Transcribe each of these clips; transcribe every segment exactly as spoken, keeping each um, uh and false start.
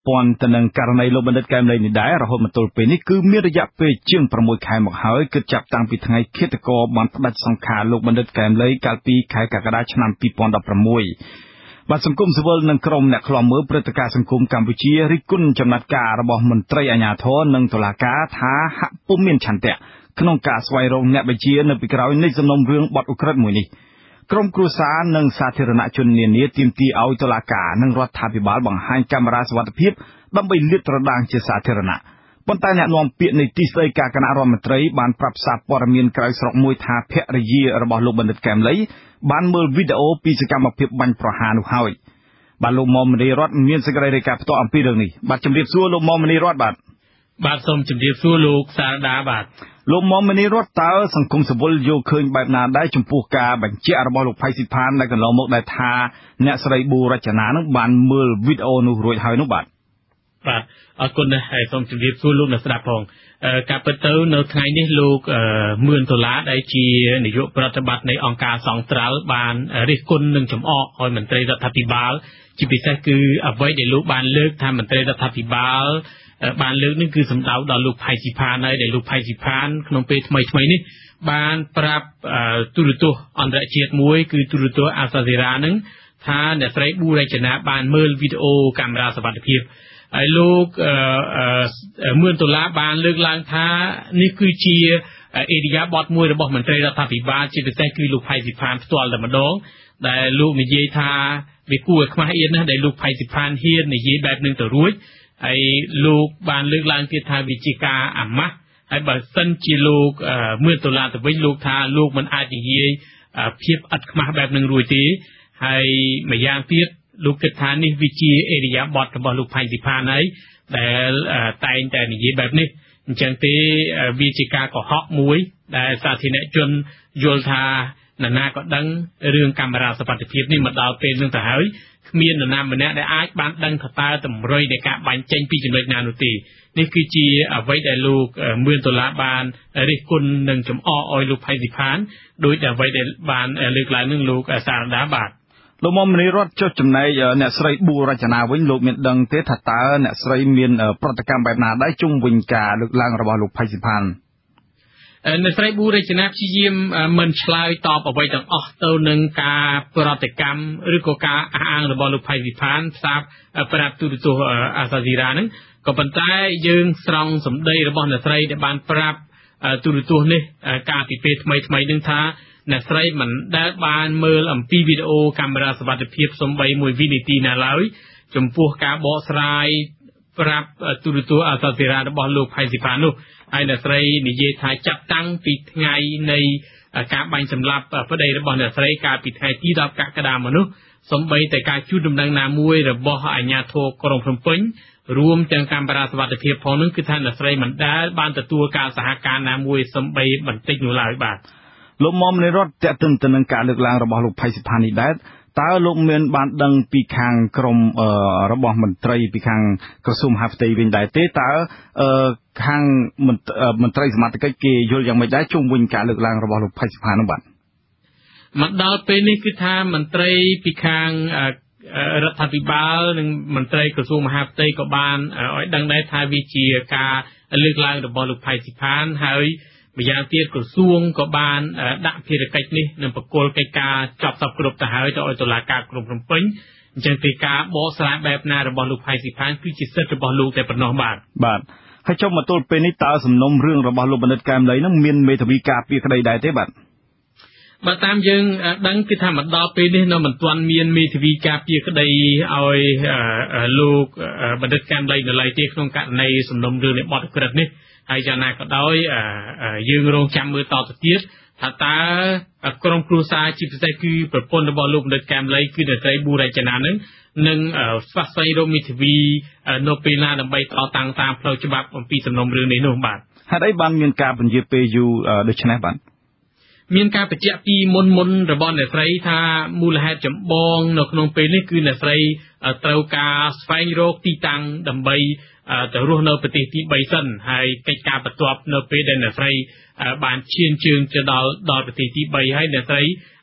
ព័ន្ធទៅនឹងករណីលោកបណ្ឌិតកែមលីនេះដែររហូតមកទល់ពេលនេះគឺមានរយៈពេលជាងប្រាំមួយខែមកហើយគឺចាប់តាំងពីថ្ងៃឃាតករបានផ្ដាច់សង្ខារលោកបណ្ឌិតកែមលីកាលពីខែកក្កដាឆ្នាំពីរពាន់ដប់ប្រាំមួយបាទសង្គមស៊ីវិលនិងក្រុមអ្នកឃ្លាំមើលព្រឹត្តិការណ៍សង្គមកម្ពុជារិះគន់ចំណាត់ការរបស់មន្ត្រីអាជ្ញាធរនិងតុលាការថាហាក់ពុំមានឆន្ទៈក្នុងការស្វែងរកអ្នកបញ្ជានៅពីក្រោយនៃសំណុំរឿងបទឧក្រិដ្ឋមួយនេះក្រុមគ្រួសារនិងសាធារណជននានាទាមទារឲ្យតុលាការនិងរដ្ឋាភិបាលបង្ហាញកាមេរ៉ាសុវត្ថិភាពដើម្បីលាតត្រដាងជាសាធារណៈប៉ុន្តែអ្នកនាំពាក្យនៃទីស្តីការគណៈរដ្ឋមន្ត្រីបានប្រាប់សារព័ត៌មានក្រៅស្រុកមួយថាភរិយារបស់លោកបណ្ឌិតកែមលីបានមើលវីដេអូពីសកម្មភាពបាញ់ប្រហារនោះហើយបាទលោកមុំមនីរតមានសេចក្តីរាយការណ៍ផ្ទាល់អំពីរឿងនេះបាទជំរាបសួរលោកមុំមនីរតបាទបាទសូមជម្រាបសួរលោកសារដាបាទលោកមុំមនីរតតើសង្គមស៊ីវិលយល់ឃើញបែបណាដែរចំពោះការបញ្ជាក់របស់លោកផៃស៊ីផានដែលកន្លងមកដែលថាអ្នកស្រីប៊ូរចនានឹងបានមើលវីដេអូនោះរួចហើយនោះបាទបាទអរគុណណាស់ហើយសូមជម្រាបសួរលោកអ្នកស្ដាប់ផងការពិតទៅនៅថ្ងៃនេះលោកមឿនដុល្លារដែលជានាយកប្រតិបត្តិនៃអង្គការសង្ត្រាល់បានរិះគន់និងចំអកឲ្យមន្ត្រីរដ្ឋាភិបាលជាពិសេសគឺអ្វីដែលលោកបានលើកថាមន្ត្រីរដ្ឋាភិបាលបានលើកនេះគឺសម្ដៅដល់លោកផៃស៊ីផានហើយដែលលោកផៃស៊ីផានក្នុងពេលថ្មីថ្មីនេះបានប្រាប់ទូរទស្សន៍អន្តរជាតិមួយគឺទូរទស្សន៍អាសាសេរ៉ានឹងថាអ្នកស្រីប៊ូរចនាបានមើលវីដេអូកាមេរ៉ាសុវត្ថិភាពហើយលោកមឿនដុល្លារបានលើកឡើងថានេះគឺជាអេរិយាបថមួយរបស់មន្ត្រីរដ្ឋាភិបាលជាពិសេសគឺលោកផៃស៊ីផានផ្ទាល់តែម្ដងដែលលោកនិយាយថាវាគួរឲ្យខ្មាស់អៀនណាស់ដែលលោកផៃស៊ីផានហ៊ាននិយាយបែបនឹងទៅរួចហើយលោកបានលើកឡើងទៀតថាវាជាការអាម៉ាស់ហើយបើសិនជាលោកមឿនដុល្លារទៅវិញលោកថាលោកមិនអាចនិយាយភាពឥតខ្មាស់បែបនឹងរួចទេហើយម្យ៉ាងទៀតលោកគិតថានេះវាជាអេរិយាបថរបស់លោកផៃស៊ីផានហើយដែលតែងតែនិយាយបែបនេះអញ្ចឹងទេវាជាការកុហកមួយដែលសាធារណជនយល់ថានរណាក៏ដឹងរឿងកាមេរ៉ាសុវត្ថិភាពនេះមកដល់ពេលនឹងទៅហើយគ្មាននរណាម្នាក់ដែលអាចបានដឹងថាតើតម្រុយនៃការបាញ់ចេញពីចំណុចណានោះទេនេះគឺជាអ្វីដែលលោកមឿនដុល្លារបានរិះគន់និងចំអកឲ្យលោកផៃស៊ីផានដោយអ្វីដែលបានលើកឡើងនឹងលោកសារដាបាទលោកមុំមនីរតចុះចំណែកអ្នកស្រីប៊ូរចនាវិញលោកមានដឹងទេថាតើអ្នកស្រីមានប្រតិកម្មបែបណាដែរជុំវិញការលើកឡើងរបស់លោកផៃស៊ីផានអ្នកស្រីប៊ូរចនាព្យាយាមមិនឆ្លើយតបអ្វីទាំងអស់ទៅនឹងការប្រតិកម្មឬក៏ការអះអាងរបស់លោកផៃស៊ីផានផ្សាប់ប្រាប់ទូរទស្សន៍អាសាស៊ីរ៉ាហ្នឹងក៏ប៉ុន្តែយើងស្រង់សម្ដីរបស់អ្នកស្រីដែលបានប្រាប់ទូរទស្សន៍នេះកាលពីពេលថ្មីថ្មីនឹងថាអ្នកស្រីមិនដែលបានមើលអំពីវីដេអូកាមេរ៉ាសុវត្ថិភាពសំបីមួយវិនាទីណាឡើយចំពោះការបកស្រាយប្រាប់ទូរទស្សន៍អាសាសេរ៉ារបស់លោកផៃស៊ីផាននោះហើយអ្នកស្រីនិយាយថាចាប់តាំងពីថ្ងៃនៃការបាញ់សម្លាប់ប្តីរបស់អ្នកស្រីកាលពីថ្ងៃទីដប់កក្កដាមកនោះសំបីតែការជួបដំណឹងណាមួយរបស់អាជ្ញាធរក្រុងភ្នំពេញរួមទាំងកាមេរ៉ាសុវត្ថិភាពផងនោះគឺថាអ្នកស្រីមិនដែលបានទទួលការសហការណាមួយសំបីបន្តិចនោះឡើយបាទលោកមុំមនីរតតេតិនទៅនឹងការលើកឡើងរបស់លោកផៃស៊ីផាននេះដែរតើលោកមានបានដឹងពីខាងក្រមរបស់មន្ត្រីពីខាងក្រសួងមហាផ្ទៃវិញដែរទេតើខាងមន្ត្រីសមត្ថកិច្ចគេយល់យ៉ាងម៉េចដែរជុំវិញការលើកឡើងរបស់លោកផៃស៊ីផាននោះបាទមកដល់ពេលនេះគឺថាមន្ត្រីពីខាងរដ្ឋាភិបាលនិងមន្ត្រីក្រសួងមហាផ្ទៃក៏បានឲ្យដឹងដែរថាវាជាការលើកឡើងរបស់លោកផៃស៊ីផានហើយម្យ៉ាងទៀតក្រសួងក៏បានដាក់ភារកិច្ចនេះនឹងបកគលកិច្ចការចប់សពគ្រប់ទៅហើយទៅឲ្យតុលាការក្រុងភ្នំពេញអញ្ចឹងពីការបកស្រាយបែបណារបស់លោកផៃស៊ីផានគឺជាសិទ្ធិរបស់លោកតែប៉ុណ្ណោះបាទបាទហើយចុះមកទល់ពេលនេះតើសំណុំរឿងរបស់លោកបណ្ឌិតកែមលីនឹងមានមេធាវីការពារក្តីដែរទេបាទបើតាមយើងដឹងគឺថាមកដល់ពេលនេះនៅមិនទាន់មានមេធាវីការពារក្តីឲ្យលោកបណ្ឌិតកែមលីនៅឡើយទេក្នុងករណីសំណុំរឿងនៃបទឧក្រិដ្ឋនេះហើយយ៉ាងណាក៏ដោយយើងរងចាំមើលតទៅទៀតថាតើក្រុមគ្រួសារជាពិសេសគឺប្រពន្ធរបស់លោកបណ្ឌិតកែមលីគឺអ្នកស្រីប៊ូរចនានឹងនឹងស្វះស្វែងរកមេធាវីនៅពេលណាដើម្បីតតាំងតាមផ្លូវច្បាប់អំពីសំណុំរឿងនេះនោះបាទហេតុអីបានមានការពន្យាពេលយូរដូចនេះបាទមានការបញ្ជាក់ពីមុនមុនរបស់អ្នកស្រីថាមូលហេតុចម្បងនៅក្នុងពេលនេះគឺអ្នកស្រីត្រូវការស្វែងរកទីតាំងដើម្បីទៅរស់នៅប្រទេសទីបីសិនហើយកិច្ចការបន្ទាប់នៅពេលដែលអ្នកស្រីបានឈានជើងទៅដល់ដល់ប្រទេសទីបីហើយអ្នកស្រី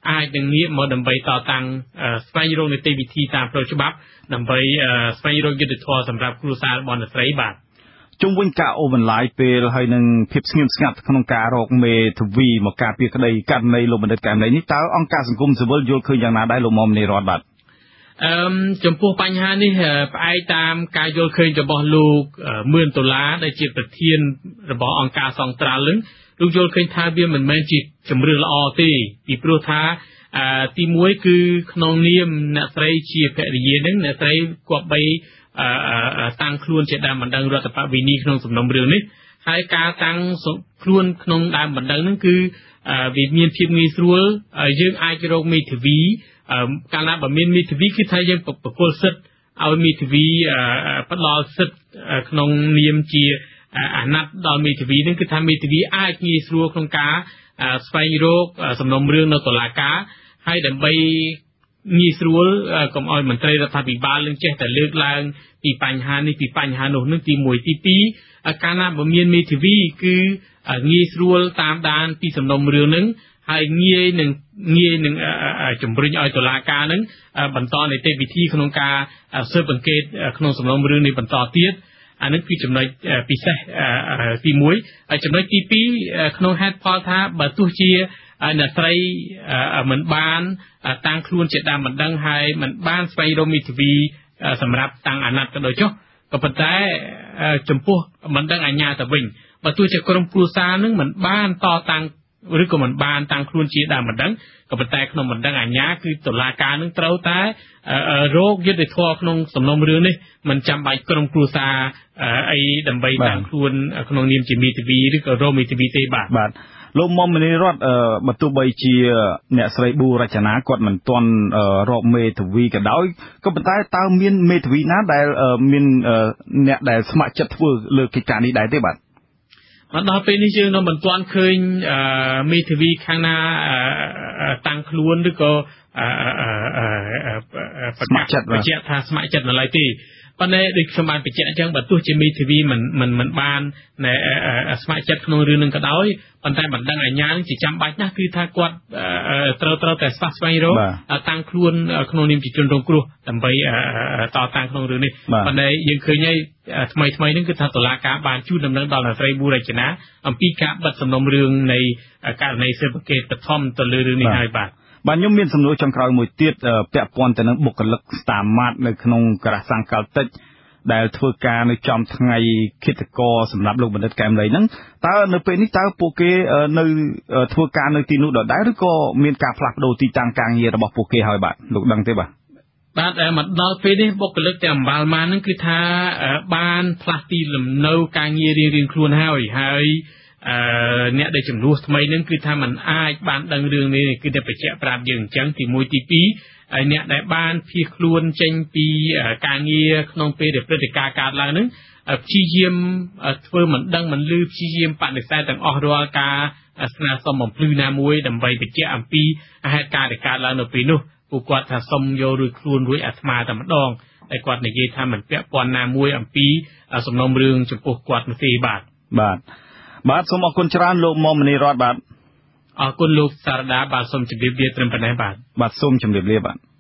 អាចនឹងងាកមកដើម្បីតតាំងស្វែងរកនីតិវិធីតាមផ្លូវច្បាប់ដើម្បីស្វែងរកយុត្តិធម៌សម្រាប់គ្រួសាររបស់អ្នកស្រីបាទជុំវិញការអូបន្លាយពេលហើយនឹងភាពស្ងៀមស្ងាត់ក្នុងការរកមេធាវីមកការពារក្តីករណីលោកបណ្ឌិតកែមលីនេះតើអង្គការសង្គមស៊ីវិលយល់ឃើញយ៉ាងណាដែរលោកមុំនីរ៉តបាទអឺចំពោះបញ្ហានេះផ្អែកតាមការយល់ឃើញរបស់លោកមឿនដុល្លារដែលជាប្រធានរបស់អង្គការសង្ត្រាល់នឹងលោកយល់ឃើញថាវាមិនមែនជាជំរឿនល្អទេពីព្រោះថាទីមួយគឺក្នុងនាមអ្នកស្រីជាភរិយានឹងអ្នកស្រីគប្បីតាំងខ្លួនជាដើមបណ្ដឹងរដ្ឋបវេនីក្នុងសំណុំរឿងនេះហើយការតាំងខ្លួនក្នុងដើមបណ្ដឹងនឹងគឺវាមានភាពងាយស្រួលយើងអាចរកមេធាវីកាលណាបើមានមេធាវីគឺថាយើងប្រគល់សិទ្ធឲ្យមេធាវីផ្ដល់សិទ្ធក្នុងនាមជាអាណត្តិដល់មេធាវីនឹងគឺថាមេធាវីអាចងាយស្រួលក្នុងការស្វែងរកសំណុំរឿងនៅតុលាការហើយដើម្បីងាយស្រួលកុំឲ្យមន្ត្រីរដ្ឋាភិបាលនឹងចេះតែលើកឡើងពីបញ្ហានេះពីបញ្ហានោះនឹងទីមួយទីពីរកាលណាបើមានមេធាវីគឺងាយស្រួលតាមដានពីសំណុំរឿងនឹងហើយងាយនឹងងាយនឹងជំរុញឲ្យតុលាការនឹងបន្តនីតិវិធីក្នុងការស៊ើបអង្កេតក្នុងសំណុំរឿងនេះបន្តទៀតអានេះគឺចំណុចពិសេសទីមួយហើយចំណុចទីពីរក្នុងហេតុផលថាបើទោះជាអ្នកស្រីមិនបានតាំងខ្លួនជាដើមបណ្ដឹងហើយមិនបានស្វែងរកមេធាវីសម្រាប់តាំងអាណត្តិក៏ដោយចុះក៏ប៉ុន្តែចំពោះបណ្ដឹងអាជ្ញាទៅវិញបើទោះជាក្រុមគ្រួសារនឹងមិនបានតតាំងឬក៏មិនបានតាំងខ្លួនជាដើមបណ្ដឹងក៏ប៉ុន្តែក្នុងបណ្ដឹងអាជ្ញាគឺតុលាការនឹងត្រូវតែរកយុត្តិធម៌ក្នុងសំណុំរឿងនេះមិនចាំបាច់ក្រុមគ្រួសារអីដើម្បីតាំងខ្លួនក្នុងនាមជាមេធាវីឬក៏រកមេធាវីទេបាទបាទលោកមុំមនីរតបើទោះបីជាអ្នកស្រីប៊ូរចនាគាត់មិនទាន់រកមេធាវីក៏ដោយក៏ប៉ុន្តែតើមានមេធាវីណាដែលមានអ្នកដែលស្ម័គ្រចិត្តធ្វើលើកិច្ចការនេះដែរទេបាទមកដល់ពេលនេះយើងនៅមិនទាន់ឃើញមេធាវីខាងណាតាំងខ្លួនឬក៏ស្ម័គ្រចិត្តបញ្ជាក់ថាស្ម័គ្រចិត្តនៅឡើយទេប៉ុន្តែដូចខ្ញុំបានបញ្ជាក់អញ្ចឹងបើទោះជាមេធាវីមិនមិនមិនបានស្ម័គ្រចិត្តក្នុងរឿងនឹងក៏ដោយប៉ុន្តែបណ្ដឹងអាជ្ញានឹងជាចាំបាច់ណាស់គឺថាគាត់ត្រូវត្រូវតែស្វះស្វែងរកតាំងខ្លួនក្នុងនាមជាជនរងគ្រោះដើម្បីតតាំងក្នុងរឿងនេះប៉ុន្តែយើងឃើញហើយថ្មីថ្មីនេះគឺថាតុលាការបានជូនដំណឹងដល់អ្នកស្រីប៊ូរចនាអំពីការបិទសំណុំរឿងនៃករណីស៊ើបអង្កេតបឋមទៅលើរឿងនេះហើយបាទបាទខ្ញុំមានសំណួរចុងក្រោយមួយទៀតពាក់ព័ន្ធទៅនឹងបុគ្គលិកស្តាម៉ាតនៅក្នុងការសង្កលតិចដែលធ្វើការនៅចំថ្ងៃឃាតករសម្រាប់លោកបណ្ឌិតកែមលីហ្នឹងតើនៅពេលនេះតើពួកគេនៅធ្វើការនៅទីនោះដដែលឬក៏មានការផ្លាស់ប្ដូរទីតាំងការងាររបស់ពួកគេហើយបាទលោកដឹងទេបាទបាទមកដល់ពេលនេះបុគ្គលិកទាំងអំបាលម៉ានហ្នឹងគឺថាបានផ្លាស់ទីលំនៅការងាររៀងៗខ្លួនហើយហើយអឺអ្នកដែលចំនួនថ្មីនឹងគឺថាมันអាចបានដឹងរឿងនេះគឺតែបញ្ជាក់ប្រាប់យើងអញ្ចឹងទីមួយទីពីរហើយអ្នកដែលបានភៀសខ្លួនចេញពីការងារក្នុងពេលដែលព្រឹត្តិការណ៍កើតឡើងនឹងព្យាយាមធ្វើមិនដឹងមិនលឺព្យាយាមបដិសេធទាំងអស់រាល់ការស្នើសុំបំភ្លឺណាមួយដើម្បីបញ្ជាក់អំពីហេតុការណ៍ដែលកើតឡើងនៅពេលនោះពួកគាត់ថាសុំយករួចខ្លួនរួចអាត្មាតែម្ដងហើយគាត់និយាយថាមិនពាក់ព័ន្ធណាមួយអំពីសំណុំរឿងចំពោះគាត់នោះទេបាទបាទបាទសូមអរគុណច្រើនលោកមុំមនីរតបាទអរគុណលោកសារដាបាទសូមជម្រាបលាត្រឹមប៉ុណ្ណេះបាទបាទសូមជម្រាបលាបាទ